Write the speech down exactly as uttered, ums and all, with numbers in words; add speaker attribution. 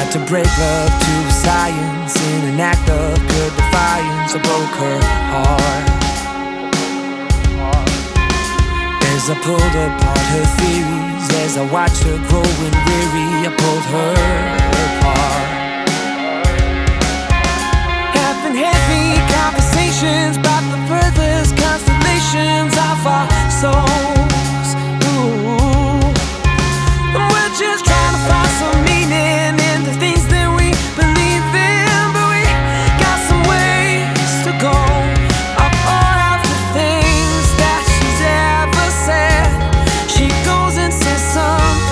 Speaker 1: Tried to break love to science in an act of pure defiance. I broke her heart as I pulled apart her theories. As I watched her growing weary, I pulled her apart. Having heavy conversations about the furthest constellations of our soul.